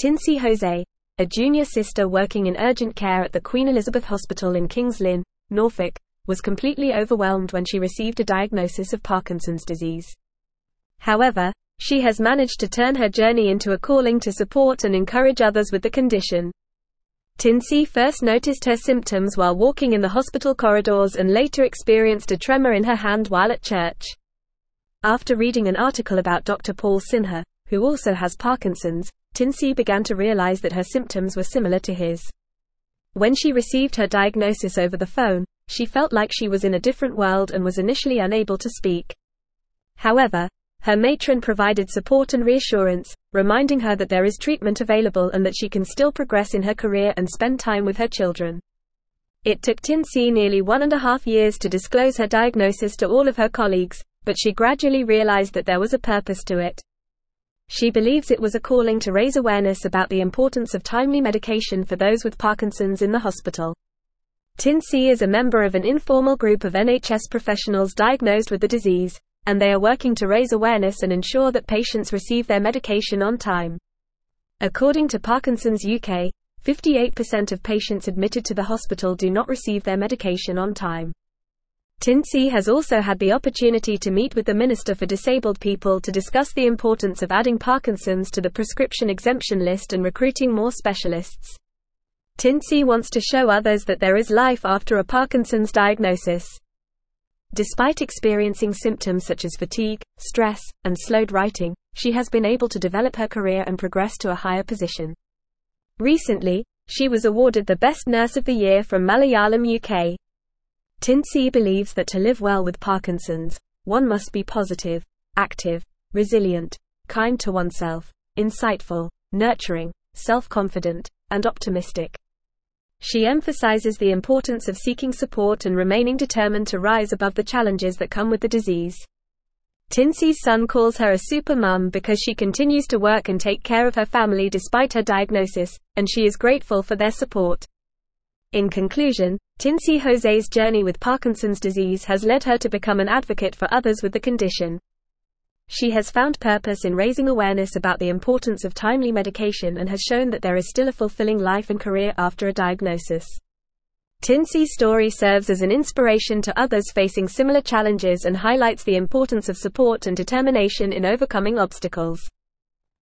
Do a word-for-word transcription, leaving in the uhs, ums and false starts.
Tinsey Jose, a junior sister working in urgent care at the Queen Elizabeth Hospital in Kings Lynn, Norfolk, was completely overwhelmed when she received a diagnosis of Parkinson's disease. However, she has managed to turn her journey into a calling to support and encourage others with the condition. Tinsey first noticed her symptoms while walking in the hospital corridors and later experienced a tremor in her hand while at church. After reading an article about Doctor Paul Sinha, who also has Parkinson's, Tinsey began to realize that her symptoms were similar to his. When she received her diagnosis over the phone, she felt like she was in a different world and was initially unable to speak. However, her matron provided support and reassurance, reminding her that there is treatment available and that she can still progress in her career and spend time with her children. It took Tinsey nearly one and a half years to disclose her diagnosis to all of her colleagues, but she gradually realized that there was a purpose to it. She believes it was a calling to raise awareness about the importance of timely medication for those with Parkinson's in the hospital. Tinsey is a member of an informal group of N H S professionals diagnosed with the disease, and they are working to raise awareness and ensure that patients receive their medication on time. According to Parkinson's U K, fifty-eight percent of patients admitted to the hospital do not receive their medication on time. Tinsey has also had the opportunity to meet with the Minister for Disabled People to discuss the importance of adding Parkinson's to the prescription exemption list and recruiting more specialists. Tinsey wants to show others that there is life after a Parkinson's diagnosis. Despite experiencing symptoms such as fatigue, stress, and slowed writing, she has been able to develop her career and progress to a higher position. Recently, she was awarded the Best Nurse of the Year from Malayalam U K. Tinsey believes that to live well with Parkinson's, one must be positive, active, resilient, kind to oneself, insightful, nurturing, self-confident, and optimistic. She emphasizes the importance of seeking support and remaining determined to rise above the challenges that come with the disease. Tinsey's son calls her a super mum because she continues to work and take care of her family despite her diagnosis, and she is grateful for their support. In conclusion, Tinsey Jose's journey with Parkinson's disease has led her to become an advocate for others with the condition. She has found purpose in raising awareness about the importance of timely medication and has shown that there is still a fulfilling life and career after a diagnosis. Tinsey's story serves as an inspiration to others facing similar challenges and highlights the importance of support and determination in overcoming obstacles.